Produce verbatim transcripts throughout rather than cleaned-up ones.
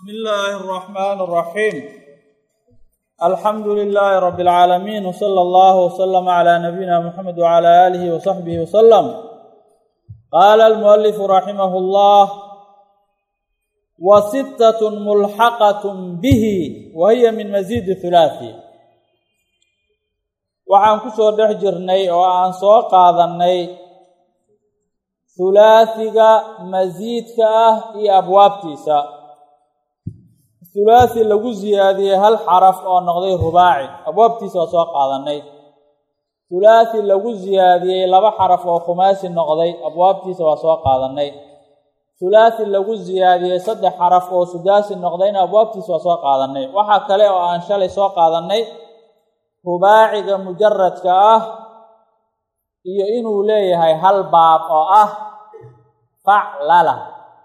بسم الله الرحمن الرحيم الحمد لله رب العالمين وصلى الله وسلم على نبينا محمد وعلى آله وصحبه وسلم. قال المؤلف رحمه الله: وستة ملحقة به وهي من مزيد ثلاثي. waxaan ku soo dhex jirnay oo aan soo qaadanay thulaathiga masiidka ah iyo abwaabtiisa. thulaathi lagu ziyaadiyey hal xaraf oo noqday rubaaci, abwaabtiisa waa soo qaadanay. thulaathi lagu ziyaadiyey laba xaraf oo khumaasi noqday, abwaabtiisa waa soo qaadanay. thulaathi lagu ziyaadiyey saddex xaraf oo sudaasi noqdayna abwaabtiisa waa soo qaadanay. waxaa kale oo aan shalay soo qaadanay rubaaciga mujaradka ah iyo inuu leeyahay hal baab oo ah faclala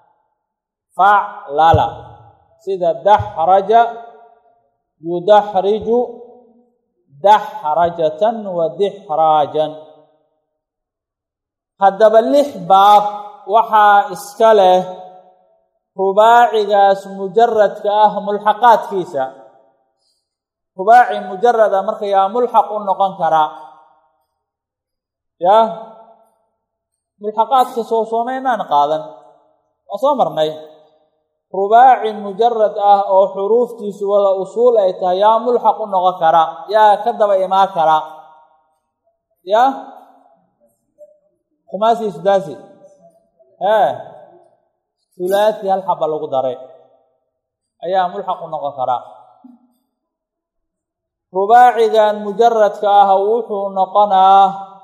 faclala sida daxraja yudaxriju daxrajatan wa dixraajan. haddaba lix baab waxaa iska leh rubaacigaas mujaradka ah mulxaqaadkiisa. rubaaci mujarada marka yaa mulxaq u noqon karaa, ya mulxaqaadka soo soomaynaan qaadan, waa soo marnay. rubaaci mujarad ah oo xuruuftiisu wada usuul ay tahay yaa mulxaq u noqon kara, yaa ka daba imaan kara, ya khumaasi sudaasi ee thulaathi hal xaba lagu daray ayaa mulxaq u noqon karaa. rubaacigan mujaradka ah wuxuu noqonaa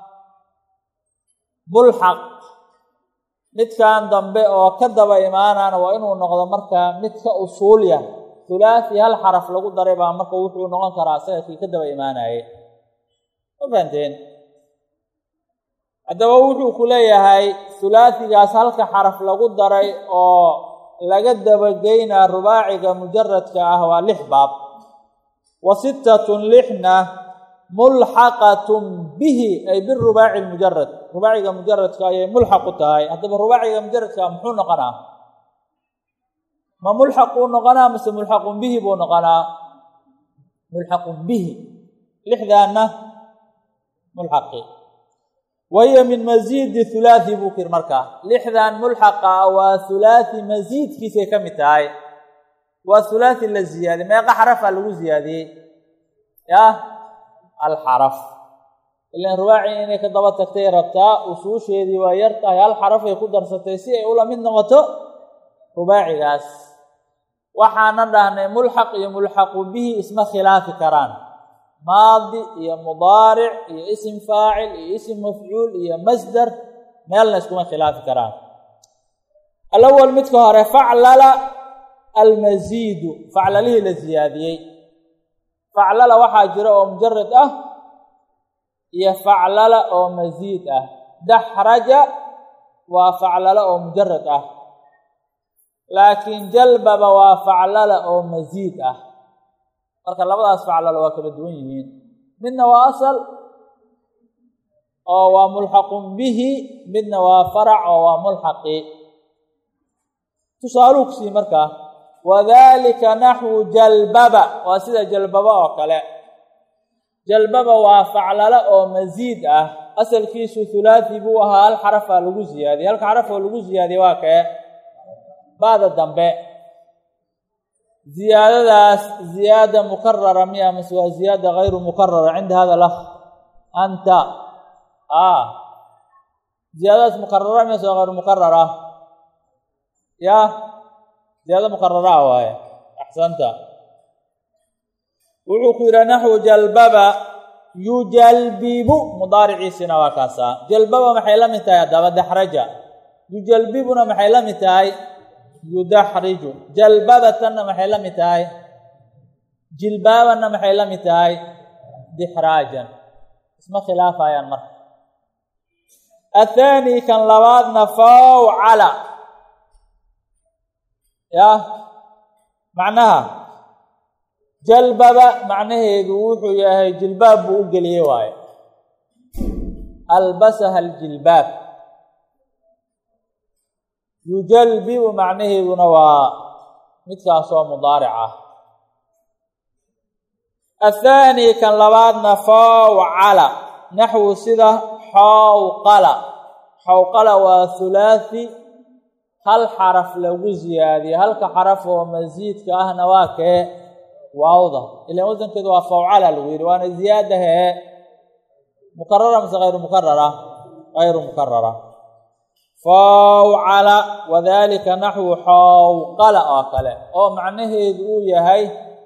mulxaq. midkan dambe oo ka daba imaanana waa inuu noqdo markaa mid ka usuul yah. thulaathi hal xaraf lagu daray baa marka wuxuu noqon karaa isaga kii ka daba imaanayay. ma fahanteen? haddaba wuxuu ku leeyahay thulaathigaas halka xaraf lagu daray oo laga dabageynaa rubaaciga mujaradka ah waa lix baab. wa sittatun lixna mulxaqatun bihi ay birubaaci lmujarad, rubaaciga mujaradka ayay mulxaq u tahay. haddaba rubaaciga mujaradka muxuu noqonaa? ma mulxaq uu noqonaa mase mulxaqun bihi buu noqonaa? mulxaqun bihi. lixdaanna mulxaqi. wahiya min masiidi thulaathi buu kir markaa. lixdan mulxaqa waa thulaathi masiidkiisay ka mid tahay. waa thulaathi la ziyaadiyey. meeqa xarafaa lagu ziyaadiyey? ya alxaraf. ilaan rubaaci inay ka daba tagtay rabtaa, usuusheedii waa yar tahay, hal xarafay ku darsatay si ay ula mid noqoto rubaacigaas. waxaana dhahnay mulxaq iyo mulxaqu bihi isma khilaafi karaan. maadi iyo mudaaric iyo isim faacil iyo isim mafcuul iyo masdar meelna iskuma khilaafi karaan. alawal midka hore faclala almasiidu, faclalihii la ziyaadiyey. faclala waxaa jira oo mujarad ah iyo faclala oo masiid ah. daxraja waa faclala oo mujarad ah, laakiin jalbaba waa faclala oo masiid ah. marka labadaas faclala waa kala duwan yihiin. midna waa asal oo waa mulxaqun bihi, midna waa farac oo waa mulxaqi. tusaaluu kusii markaa wadalika naxwu jalbaba, waa sida jalbaba oo kale. jalbaba waa faclala oo masiid ah, asalkiisu thulaathi buu ahaa, hal xarafaa lagu ziyaadiyey. halka xaraf oo lagu ziyaadiyey waa kee? ba'da dambe. ziyaadadaas ziyaada mukarara miya mase waa ziyaada gayru mukarara cinda hada lakh anta? a ziyaadadaas mukarara miya mase waa gayru mukarara? ya ziyaada mukarara waaye. axsanta. wuxuu ku yidhaha naxwu jalbaba yujalbibu, mudaariciisina waa kaasaa. jalbaba maxay la mid tahay haddaba? daxraja. yujalbibuna maxay la mid tahay? yudaxriju. jalbabatanna maxay la mid tahay? jilbaabanna maxay la mid tahay? dixraajan. isma khilaafayaan marka. athaani kan labaadna fawcala, ya macnaha jalbaba macnaheedu wuxuu yahay jilbaab buu u geliyey waaye. albasaha aljilbaab. yujalbibu macnaheeduna waa midkaasoo mudaaric ah. athaani kan labaadna fawcala naxwu sida xawqala. xawqala waa hulaathi hal xaraf lagu ziyaadiye, halka xaraf oo masiidka ahna waa kee waawda, ilaan wasankeedu waa fawcala lagu yidhi, waana ziyaadahee mukarara mise hayru mukarara? hayru mukarara. fawcala wadalika naxwu xawqala oo kale, oo macnaheedu uu yahay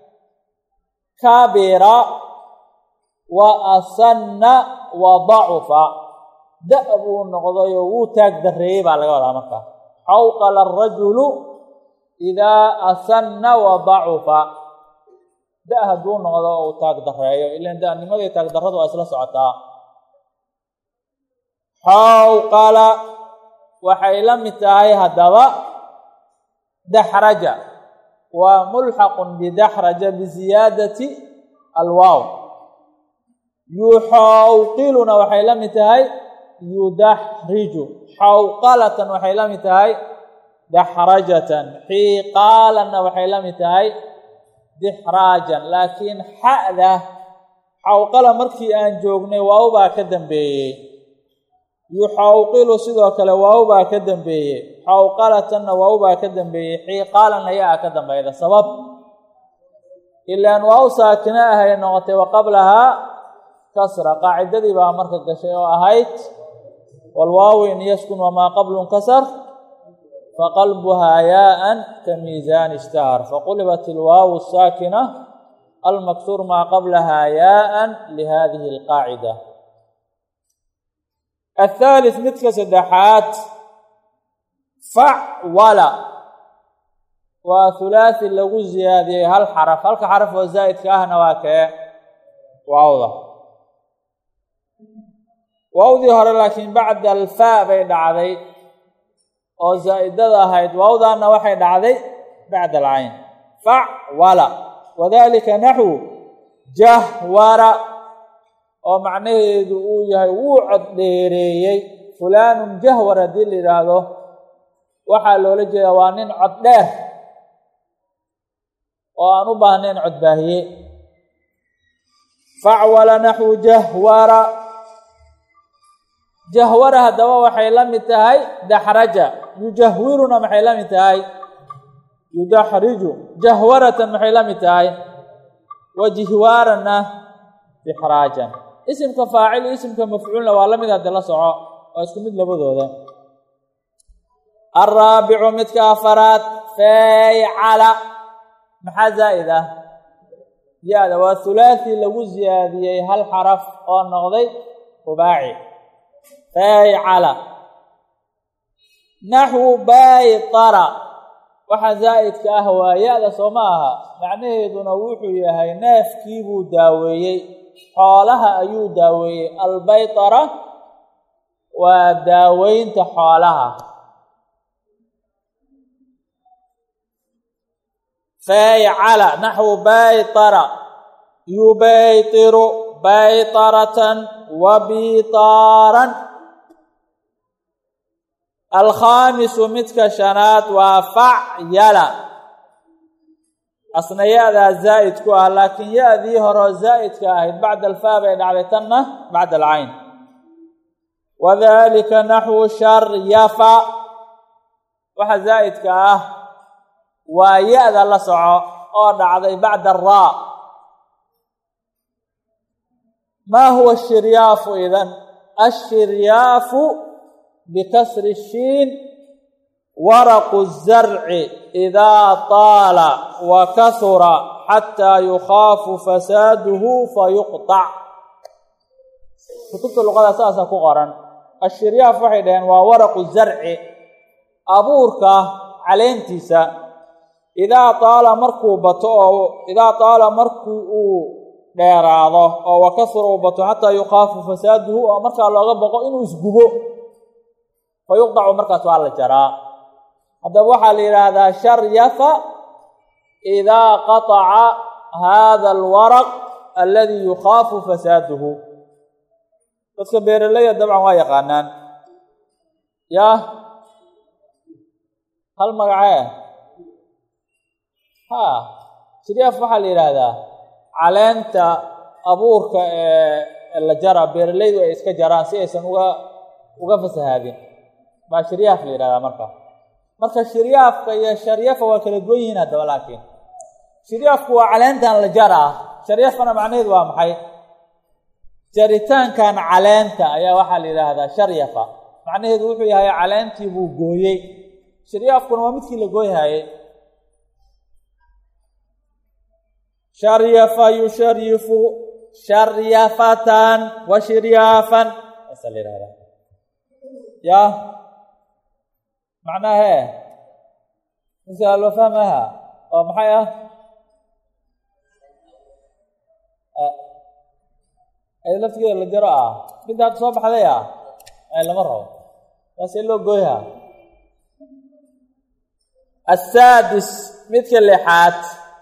kabira wa asanna wa dacufa, da' buu noqday oo wuu taag dareeyey baa laga wadaa. marka xawqala arajulu idaa asanna wa dacufa, da' hadduu noqdo oo uu taag dareeyo, ilaan da'nimadii taag darradu waa isla socotaa. xawqala waxay la mid tahay haddaba daxraja, waa mulxaqun bidaxraja biziyaadati alwaaw. yuxawqiluna waxay la mid tahay yudaxriju. xawqalatan waxay la mid tahay daxrajatan. xiiqaalanna waxay la mid tahay dixraajan. laakiin xa'da xawqala markii aan joognay waaw baa ka dambeeyey, yuxawqilu sidoo kale waaw baa ka dambeeyey, xawqalatanna waaw baa ka dambeeyey, xiiqaalan ayaa ka dambayda. sabab ilaan waaw saakina ahay noqotay wa qablahaa kasra, qaacidadii baa marka gashay oo ahayd walwaawu in yaskun wamaa qablun kasar faqalbuhaa yaa'an ka miisaani ishtahar, faqulibat ilwaawu saakina almaksuur maa qablahaa yaa'an lihadihi alqaacida. athaalith midka saddexaad facwala waa hulaathi lagu ziyaadiyey hal xaraf, halka xaraf oo zaa'idka ahna waa kee waawda. waawdii hore laakiin bacda alfaa bay dhacday oo zaa'idada ahayd, waawdaana waxay dhacday bacda alcayn. facwala wadalika naxwu jahwara, oo macnaheedu uu yahay wuu cod dheereeyey. fulaanun jahwar haddii la yidhaahdo waxaa loola jeedaa waa nin cod dheer oo aan u baahnayn cod baahiye. facwala naxwu jahwara. jahwara haddaba waxay la mid tahay daxraja. yujahwiruna maxay la mid tahay yudaxriju. jahwaratan maxay la mid tahay wajihwaarana dixraajan. isimka faacil iyo isimka mafcuulna waa la mid hadda la soco, waa isku mid labadooda. alraabicu midka afaraad faycala. maxaa zaa'id ah? ya-da waa hulaathi lagu ziyaadiyey hal xaraf oo noqday rubaaci. faycala naxwu baytara. waxa zaa'idka ah waa ya-da soo ma aha, macnaheeduna wuxuu yahay neefkii buu daaweeyey, xoolaha ayuu daaweeyey. albaytara waa daaweynta xoolaha. faycala naxwu baytara yubaytiru baytaratan wa bitaaran. alkhaamisu midka shanaad waa facyala. asna ya-daa zaa'id ku ah, laakiin ya-dii horeo zaa'idka ahayd bacda alfaa bay dhacday, tanna bacda alcayn. wadalika naxwu sharyafa. waxa zaa'idka ah waa ya-da la soco oo dhacday bacda araa. maa huwa ashiryaafu idan? ashiryaafu bikasri shiin waraqu zarci idaa taala wa kahura xataa yukhaafu fasaaduhu fayuqطac. kutubta luqada saasa ku qoran. ashiryaaf waxay dhaheen waa waraqu zarci, abuurka caleentiisa. idaa taala markuu bato oo idaa taala markii uu dheeraado oo wa kahura uu bato xataa yukhaafu fasaaduhu, oo markaa looga boqo inuu isgubo, fayuqdacu markaas waa la jaraa. haddaba waxaa la yidhaahdaa sharyafa idaa qataca hada alwaraq alladii yukhaafu fasaaduhu. dadka beeraleyda dabcan waa yaqaanaan. yaa hal magacee ha shiryaaf waxaa la yidhaahdaa caleenta abuurka ee la jara beeralaydu ay iska jaraan si aysan uga uga fasahaadin baa shiryaaf la yidhahdaa marka marka shiryaafka iyo sharyafa waa kala duwan yihiin haddaba laakiin shiryaafku waa caleentan la jaraa sharyafana macnaheedu waa maxay jaritaankan caleenta ayaa waxaa la yidhaahdaa sharyafa macnaheedu wuxuu yahay caleentii buu gooyey shiryaafkuna waa midkii la gooyhayey sharyafa yusharifu sharyafatan wa shiryaafan asaa la yidhahdaa ya macnahe insa loo fahmaha oo maxay ah ay laftigeeda la jaro ah midda hadda soo baxday ah ay lama rabo taasee loo gooyha asaadis midka lixaad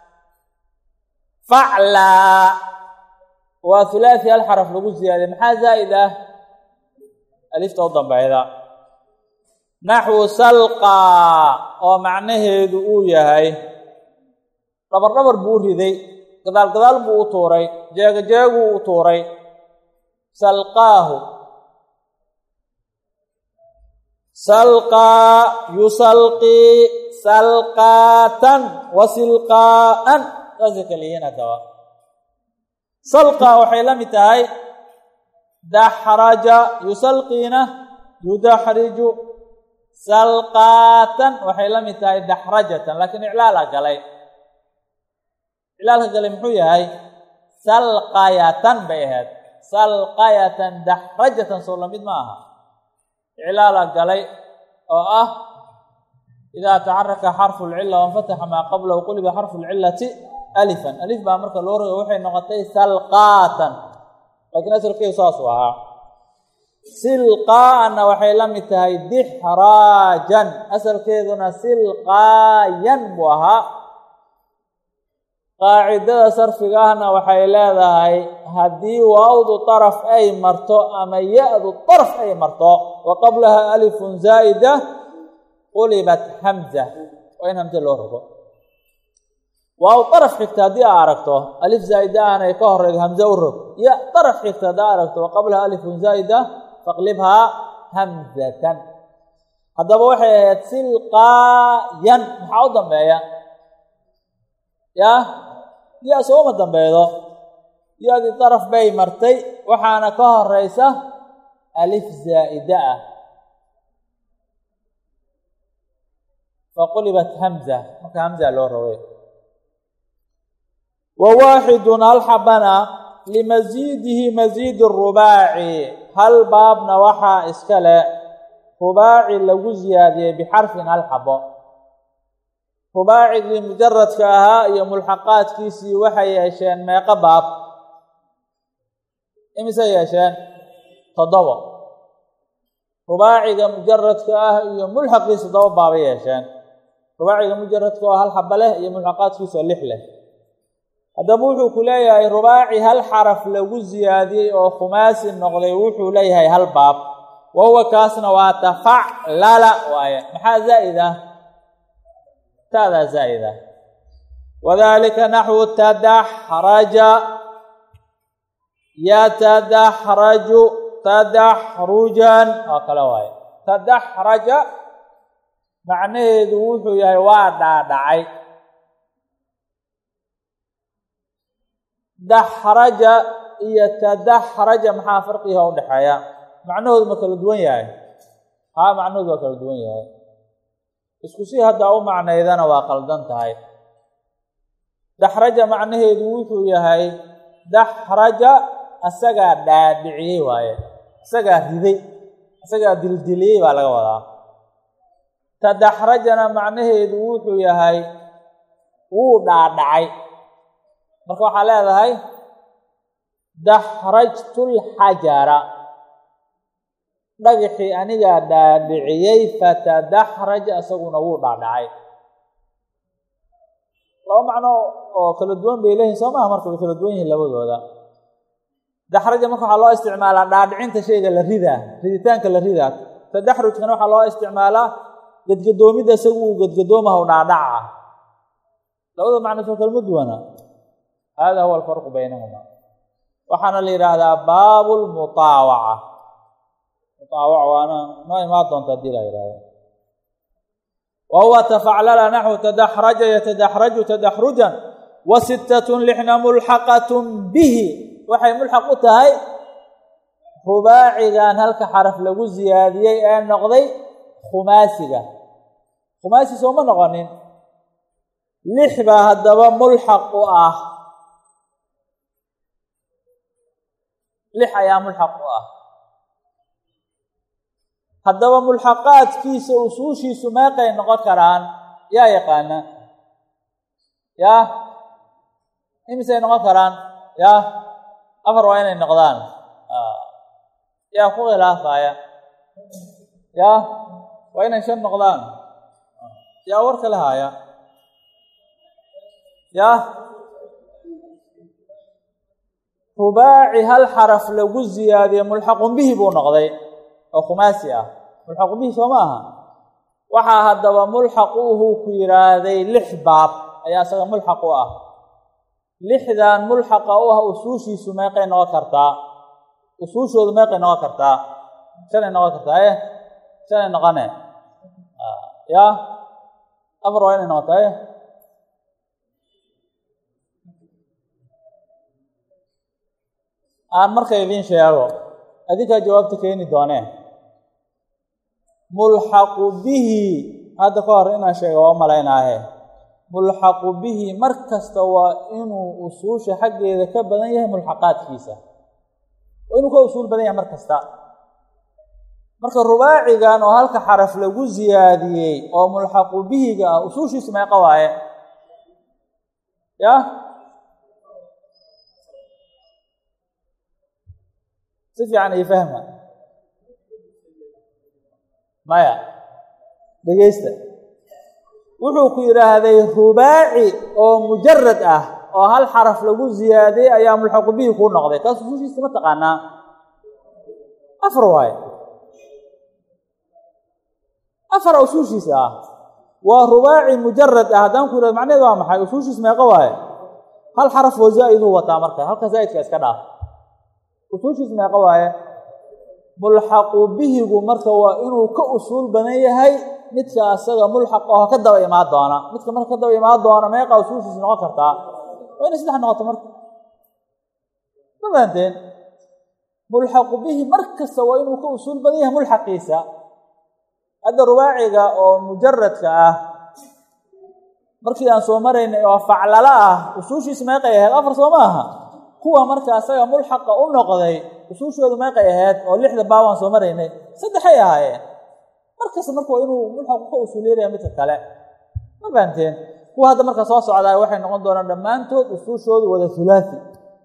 faclaa waa hulaathi hal xaraf lagu ziyaadiye maxaa zaa'id ah alifta u dambeyda naxwu salqaa oo macnaheedu uu yahay dhabar dhabar buu u riday gadaal gadaal buu u tuuray jeega jeeguu u tuuray salqaahu salqaa yusalqii salqaatan wa silqaa'an saasay kala yihiin haddaba salqaa waxay la mid tahay daxraja yusalqiina yudaxriju salqaatan waxay la mid tahay daxrajatan laakiin iclaala galay iclaalka galay muxuu yahay salqayatan bay ahayd salqayatan daxrajatan soo lamid ma aha iclaala galay oo ah idaa taxaraka xarfu lcila wanfataxa maa qablahu quliba xarfu lcilati alifan alif baa marka loo rogo waxay noqotay salqaatan laakiin asalkeedu saasuu ahaa silqaana waxay la mid tahay dixraajan asalkeeduna silqaayan buu ahaa qaacidada sarfiga ahna waxay leedahay haddii waawdu daraf ay marto ama ya-du daraf ay marto wa qablaha alifun zaa'ida qulibat hamza waa in hamze loo rogo waaw daraf xigta haddii aa aragto alif zaa'ida aanay ka horeydo hamze u rog ya daraf xigta haddii aa aragto wa qablaha alifun zaa'ida faqlibhaa hamzatan haddaba waxay ahayd silqaayan maxaa u dambeeya ya ya sooma dambeedo ya-dii daraf bay martay waxaana ka horeysa alif zaa'ida ah faqulibat hamza marka hamza loo rogay wa waaxidun hal xabana limasiidihi masiidi rubaaci hal baabna waxaa iska le rubaaci lagu ziyaadiyey bixarfin hal xabo rubaacigii mujaradka ahaa iyo mulxaqaadkiisii waxay yeesheen meeqo baab imisay yeesheen toddobo rubaaciga mujaradka ah iyo mulxaqiisa toddoba baabay yeesheen rubaaciga mujaradka oo hal xabo leh iyo mulxaqaadkiisa oo lix leh haddaba wuxuu ku leeyahay rubaaci hal xaraf lagu ziyaadiyey oo khumaasi noqday wuxuu leeyahay hal baab wa huwa kaasna waa tafaclala waaye maxaa zaa'id ah taadaa zaa'id ah wadalika naxwu tadaxraja yatadaxraju tadaxrujan oo kale waaye tadaxraja macnaheedu wuxuu yahay waa dhaadhacay daxraja iyo tadaxraja maxaa farqiga u dhexeeya macnahoodu ma kala duwan yahay haa macnahoodu waa kala duwan yahay isku si haddaa u macnaydana waa qaldan tahay daxraja macnaheedu wuxuu yahay daxraja asagaa dhaadhiciyey waaye isagaa riday isagaa dildiliyey baa laga wadaa tadaxrajana macnaheedu wuxuu yahay wuu dhaadhacay marka waxaa leedahay daxrajtu lxajara dhagixii anigaa dhaadhiciyey fatadaxraja isaguna wuu dhaadhacay laba macno oo kala duwan bay leeyihin soo maha marka way kala duwan yihiin labadooda daxraja marka waxaa loo isticmaalaa dhaadhicinta shayga la ridaa riditaanka la ridaa tadaxrujkana waxaa loo isticmaalaa gadgadoomidda isagu uu gadgadoomaha u dhaadhaca labada macno soo kala duwana hada huwa alfarqu baynahuma waxaana la yiraahdaa baabul mutaawaca mutaawaca waana ma ima doonta dila yiraahdaa wa huwa tafa'ala nahwu tadahraj yatadahraj tadahrujan wa sittatun lihna mulhaqatun bihi waxay mulhaq u tahay rubaacigan halka xaraf lagu ziyaadiyay ee noqday khumaasiga khumaasi soo ma noqonin lix ba hadaba mulhaq u ah lix ayaa mulhaq u ah hadaba mulhaqaadkiisa usuushiisu meeqay noqon karaan yaa yaqaana yaa imisay noqon karaan yaa afar waa inay noqdaan yaa ku khilaafaya yaa waa inay shan noqdaan yaa warka lahaya yaa rubaaci hal xaraf lagu ziyaadiyo mulxaqun bihi buu noqday oo khumaasi ah mulxaqun bihi soo maaha waxaa haddaba mulxaquuhu ku yiraahday lix baab ayaa isaga mulxaq u ah lixdan mulxaqa u ah usuushiisu meeqay noqon kartaa usuushoodu meeqay noqon kartaa shanay noqon kartaa eh shanay noqone yaa afar waa inay noqotaa eh aan marka idin sheego adinka jawaabta keeni doonee mulhaqu bihi hada ka hor inaan sheego waa malaynaahe mulhaqu bihi markasta waa inuu usuusha xaggeeda ka badan yahay mulhaqaadkiisa waa inuu ka usuul badan yahay markasta marka rubaacigan oo halka xaraf lagu ziyaadiyey oo mulhaqu bihiga ah usuushiisu meeqa waaye yaa si fiican ay fahma maya dhegeysta wuxuu ku yiraahday rubaaci oo mujarrad ah oo hal xaraf lagu ziyaadiyey ayaa mulhaq bihi ku noqday kaas usuushiisa ma taqaanaa afar waaye afar usuushiisa ah waa rubaaci mujarrad ah haddaan ku yiraahdo macnaheedu waa maxay usuushiisa meeqa waaye hal xaraf oo zaa'id uu wataa marka halka zaa'idka iska dhaaf usuushiisa meeqa waaye mulxaqu bihigu marka waa inuu ka usuul badan yahay midka asaga mulxaq oo ka daba imaan doona midka marka ka daba imaan doona meeqa usuushiisa noqon kartaa waa inay saddex noqoto marka ma fahanteen mulxaqu bihi markasta waa inuu ka usuul badan yahay mulxaqiisa hadda rubaaciga oo mujaradka ah markii aan soo maraynay oo faclala ah usuushiisa meeqay ahayd afar soo maaha kuwa marka asaga mulxaqa u noqday usuushoodu meeqay ahayd oo lixda baawaan soo maraynay saddexay ahaayeen markasta marka waa inuu mulxaq ka usuuleeyaa midka kale ma fahanteen kuwa hadda marka soo socdaa waxay noqon doonaan dhammaantood usuushoodu wada hulaasi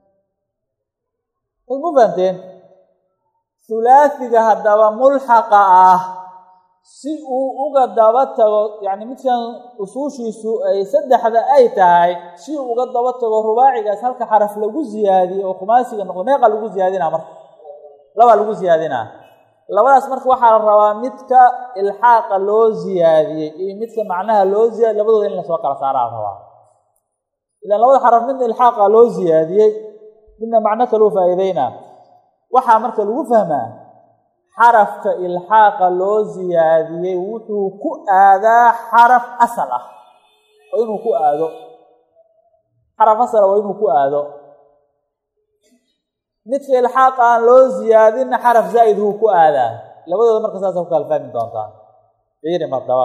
ma fahanteen hulaasiga haddaba mulxaqa ah si uu uga daba tago yacni midkan usuushiisu ay saddexda ay tahay si uu uga daba tago rubaacigaas halka xaraf lagu ziyaadiyo oo khumaasiga noqdo meeqa lagu ziyaadinaa marka labaa lagu ziyaadinaa labadaas marka waxaa la rabaa midka ilxaaqa loo ziyaadiyey iyo midka macnaha loo ziyaadiy labadooda in lasoo kala saaraa la rabaa ilaan labada xaraf midna ilxaaqa loo ziyaadiyey midna macno kaloo faa'iideynaa waxaa marka lagu fahmaa xarafka ilxaaqa loo ziyaadiyey wuxuu ku aadaa xaraf asal ah oo inuu ku aado xaraf asala waa inuu ku aado midka ilxaaqa aan loo ziyaadinna xaraf zaa'id huu ku aadaa labadooda marka saasa ku kala fahmi doontaa fiiri martaba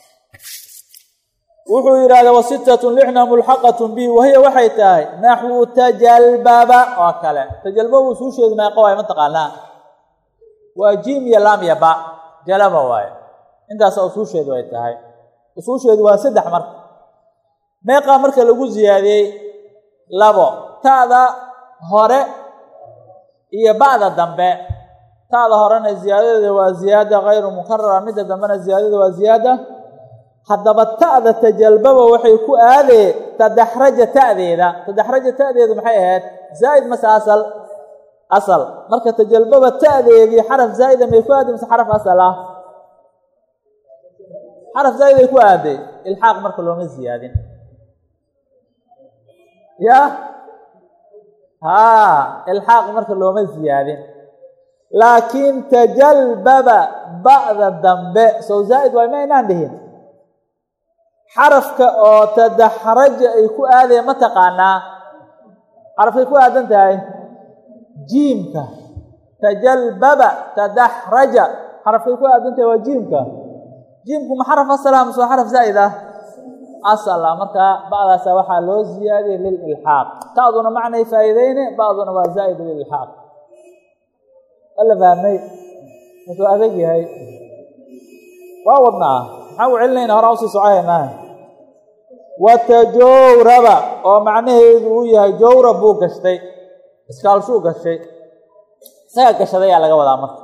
wuxuu yidhahda wasittatun lixna mulxaqatun bihi wahiya waxay tahay naxwu tajalbaba oo kale tajalbaba usuusheedu meeqa waaye ma taqaanaa waa jiim iyo laam iyo ba jalaba waaye intaasa usuusheedu ay tahay usuusheedu waa saddex marka meeqaa marka lagu ziyaadiyey labo ta'da hore iyo ba'da dambe ta'da horena ziyaadadeeda waa ziyaada hayru mukarara midda dambena ziyaadada waa ziyaada haddaba ta'da tajalbaba waxay ku aadee tadaxraja ta'deeda tadaxraja ta'deedu maxay ahayd zaa'id mase asal asal marka tajalbaba ta'deedii xaraf zaa'ida may ku aaday mise xaraf asal ah xaraf zaa'id ay ku aaday ilxaaq marka looma ziyaadin ya haa ilxaaq marka looma ziyaadin laakiin tajalbaba ba'da dambe sow zaa'id waay ma aynaan dhihin xarafka oo tadaxraja ay ku aadeen ma taqaanaa xarafkay ku aadan tahay jiimka tajalbaba tadaxraja xarafkay ku aadan tahay waa jiimka jiimku ma xaraf asal ah mase waa xaraf zaa'id ah asal ah markaa ba'daasa waxaa loo ziyaadiyey lililxaaq ta'duna macnay faa'iideyne ba'duna waa zaa'id lililxaaq alla fahmay masuu adag yahay waa wadnaa maxaa u celinayna horaa usii socohaynaa watajawraba oo macnaheedu uu yahay jawrab buu gashtay iskaalshuu gashay isaga gashadayaa laga wadaa marka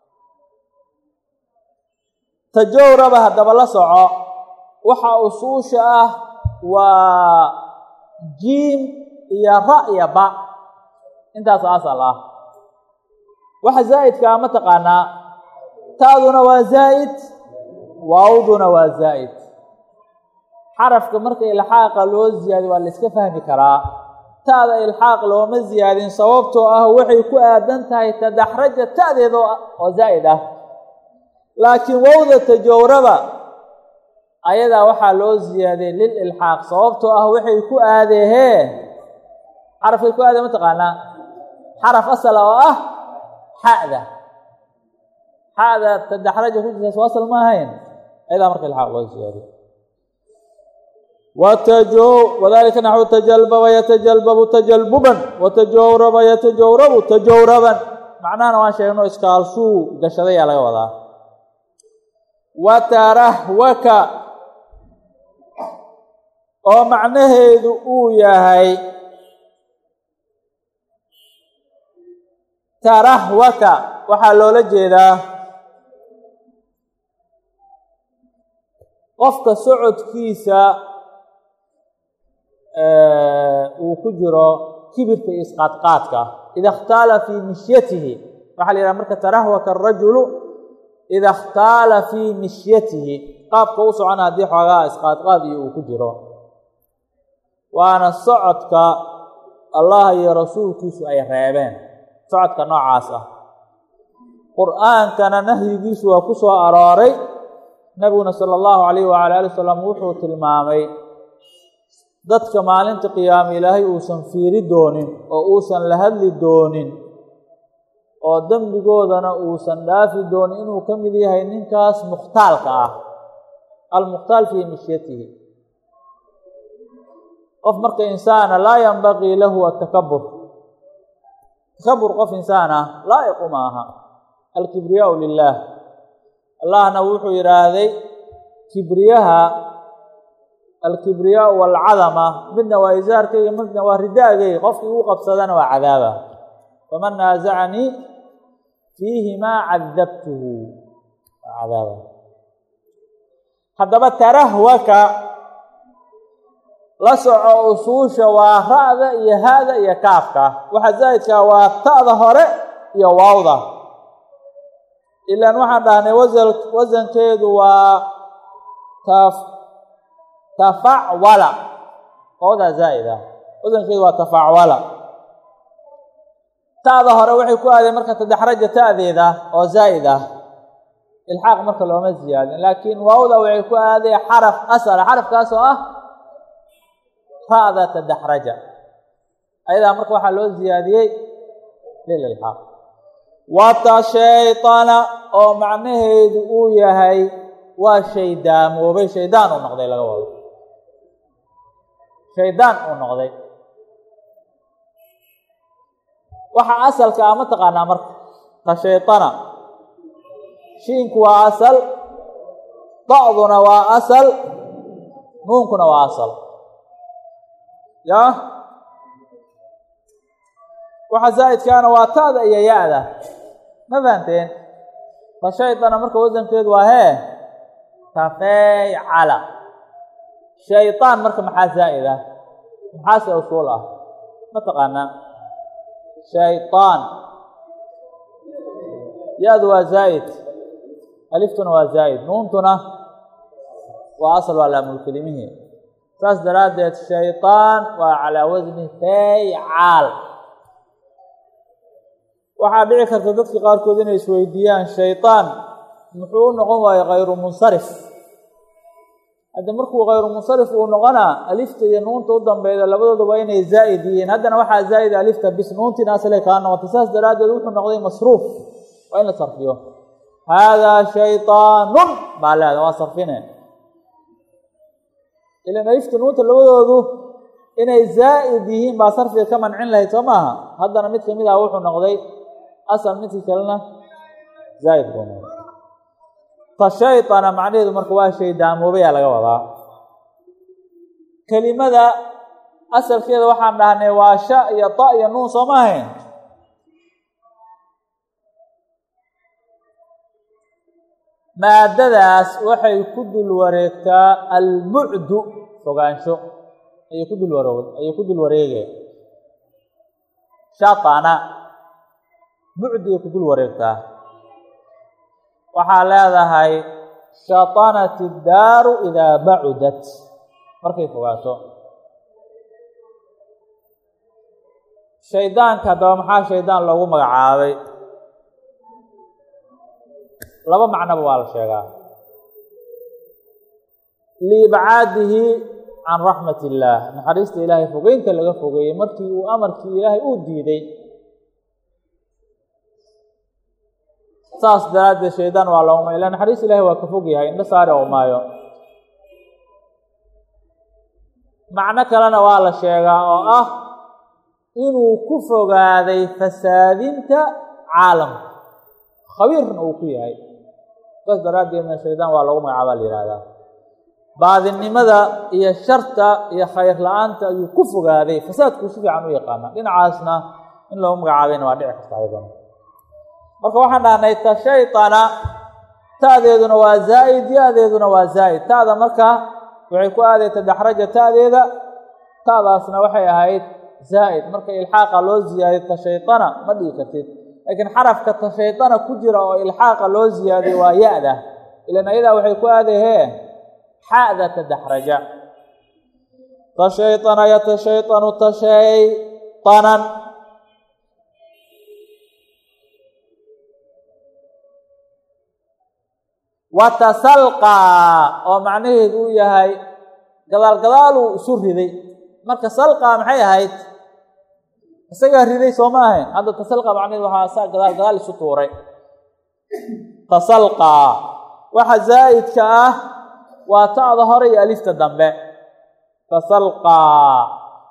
tajawraba haddaba la soco waxa usuusha ah waa jiim iyo ra iyo ba intaas asal ah waxa zaa'idkaa ma taqaanaa ta'duna waa zaa'id waawduna waa zaa'id xarafka marka ilxaaqa loo ziyaadiyo waa la iska fahmi karaa ta'da ilxaaq looma ziyaadin sababtoo ah waxay ku aadan tahay tadaxraja ta'deeda oo zaa'id ah laakiin wawda tajawraba ayadaa waxaa loo ziyaadiyey lililxaaq sababtoo ah waxay ku aadehee xarafkay ku aadee ma taqaanaa xaraf asala oo ah xa'da xa'da tadaxraja ku jirta soo asal ma ahayn ayadaa marka ilxaaq loo ziyaadiyo watajo wadalika naxwu tajalbaba yatajalbabu tajalbuban watajawraba yatajawrabu tajawraban macnahana waan sheegno iskaalshuu gashadayaa laga wadaa watarahwaka oo macnaheedu uu yahay tarahwaka waxaa loola jeedaa qofka socodkiisa uu ku jiro kibirka iyo isqaadqaadka ida اkhtaala fii mishyatihi waxaa la yidhaha marka tarahwaka arajulu ida اkhtaala fii mishyatihi qaabka u socona haddii xoogaa isqaadqaad iyo uu ku jiro waana socodka allah iyo rasuulkiisu ay reebeen socodka noocaas ah qur'aankana nahyigiisu waa ku soo arooray nabiguna sala allahu calayh wacala ali wasalam wuxuu tilmaamay dadka maalinta qiyaame ilaahay uusan fiiri doonin oo uusan la hadli doonin oo dembigoodana uusan dhaafi doonin inuu ka mid yahay ninkaas mukhtaalka ah almukhtaal fii mishyatihi qof marka insaana laa yanbagii lahu atakabur takabur qof insaan ah laa'iqu ma aha alkibriyaau lilaah allahna wuxuu yidhaahday kibriyaha alkibriyaau waalcadama midna waa isaarkayga midna waa ridaagayga qofkii ugu qabsadana waa cadaaba faman naazacanii fiihimaa cadabtuhu waa cadaaba haddaba tarahwaka la soco usuusha waa ra'da iyo haada iyo kaafka waxa zaa'idkaa waa ta'da hore iyo waawda ilaan waxaan dhahnay wasan wasankeedu waa taf tafacwala waawdaa zaa'id ah wasankeedu waa tafacwala ta'da hore waxay ku aadeen marka tadaxraja ta'deeda oo zaa'id ah ilxaaq marka looma ziyaadin laakiin waawda waxay ku aadeen xaraf asala xarafkaas oo ah ra'da tadaxraja ayadaa marka waxaa loo ziyaadiyey lililxaaq watashaytana oo macnaheedu uu yahay waa shaydaamoobay shaydaan uu noqday laga wado shaydaan uu noqday waxaa asalka ah ma taqaanaa marka tashaytana shiinku waa asal da'duna waa asal nuunkuna waa asal ya waxa zaa'idkaana waa ta'da iyo ya-da ma fahanteen tashaytana marka wasankeedu waa hee tafaycala shayطaan marka maxaa zaa'id ah maxaase usuul ah ma taqaanaa shayطaan ya-du waa zaa'id aliftuna waa zaa'id nuuntuna waa asal waa laamulkelimihii saas daraaddeed shayطaan waa calaa wasni faycaal. waxaa dhici karta dadka qaarkood inay isweydiiyaan shayطaan muxuu u noqon waayo kayru munsarif. hadda markuu kayru munsarif uu noqonaa alifta iyo nuunta u dambeyda labadooda waa inay zaa'id yihiin. haddana waxaa zaa'id alifta bis nuuntiina aslay kaa noqotay, saas daraaddeed wuxuu noqday masruuf, waa in la sarfiyo. haadaa shayطaanun baa leeda waa sarfine, ilan alifta nuunta labadoodu inay zaa'id yihiin baa sarfiga ka mancin lahayd soo maaha. haddana mid kamid ah wuxuu noqday asal, midkii kalena zaa'id buu noqday. fashayطana macnaheedu marka waa shay daamoobayaa laga wadaa. kelimada asalkeeda waxaan dhahnay waa sha iyo ta iyo nuun soo maahayn. maadadaas waxay ku dul wareegtaa albucdu, fogaansho ayay ku dul wareeg ayay ku dul wareegeen. shaطana bucdigay ku dul wareegtaa. waxaa leedahay shaطanat اdaaru idaa bacudat, markay fogaato. shaydaanka haddaba maxaa shaydaan loogu magacaabay? laba macnoba waa la sheegaa. liibcaadihi can raxmat illaah, naxariista ilaahay fogeynta laga fogeeyey markii uu amarkii ilaahay uu diiday. saas daraaddeed shaydaan waa looma ila naxariista ilaahay waa ka fog yahay, indho saari oo maayo. macno kalena waa la sheegaa oo ah inuu ku fogaaday fasaadinta caalamka, khabiirna uu ku yahay. saas daraaddeedna shaydaan waa lagu magacaabaa la yihahdaa. baadinimada iyo sharta iyo khayr la-aanta ayuu ku fogaaday, fasaadkuu si fiican u yaqaana. dhinacaasna in loogu magacaabayna waa dhici karta ayadana. marka waxaan dhahnay tashayطana ta'deeduna waa zaa'id, ya-deeduna waa zaa'id. ta'da marka waxay ku aaday tadaxraja ta'deeda, ta'daasna waxay ahayd zaa'id. marka ilxaaqa loo ziyaadiy tashayطana ma dhihi kartid, laakiin xarafka tashayطana ku jira oo ilxaaqa loo ziyaadiye waa ya-da, ilan ayadaa waxay ku aadayhee xa'da tadaxraja. tashayطana yatashayطanu tashayطanan. watasalqaa oo macnaheedu uu yahay gadaal gadaaluu isu riday. marka salqaa maxay ahayd? isagaa riday soo ma ahayn. hadda tasalqaa macnaheedu waxaa saa gadaal gadaal isu tuuray. tasalqaa waxa zaa'idka ah waa ta'da hore iyo alifta dambe. tasalqaa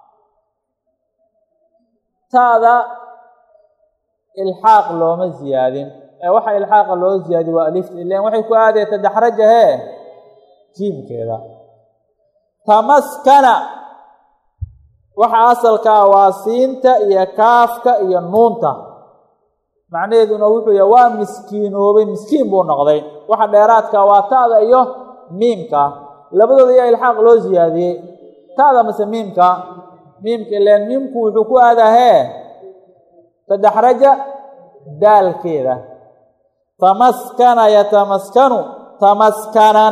ta'da ilxaaq looma ziyaadin, ee waxa ilxaaqa loo ziyaadiy waa alifta, ilan waxay ku aadaya tadaxrajahee jiimkeeda. tamaskana waxa asalkaa waa siinta iyo kaafka iyo nuunta, macnaheeduna wuxuu yahay waa miskiinoobay, miskiin buu noqday. waxa dheeraadka waa ta'da iyo miimka, labadooda ayaa ilxaaq loo ziyaadiyey. ta'da mase miimka? miimka, ilan miimku wuxuu ku aadahee tadaxraja daalkeeda. tamaskana yatamaskanu tamaskanan.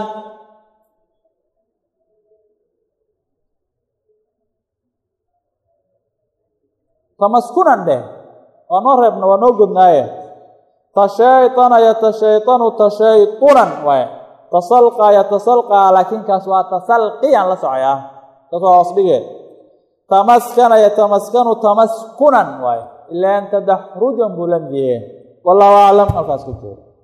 tamaskunan dheh, waa noo reebna waa noo godnaaye. tashayطana yatashayطanu tashayطunan waay. tasalqaa yatasalqaa, laakiin kaas waa tasalqiyan la socoyaa, kasoo hoos dhigee. tamaskana yatamaskanu tamaskunan waay, ilaan tadaxrujan buu la midiyee. wallahu aclam. halkaas ku joogo.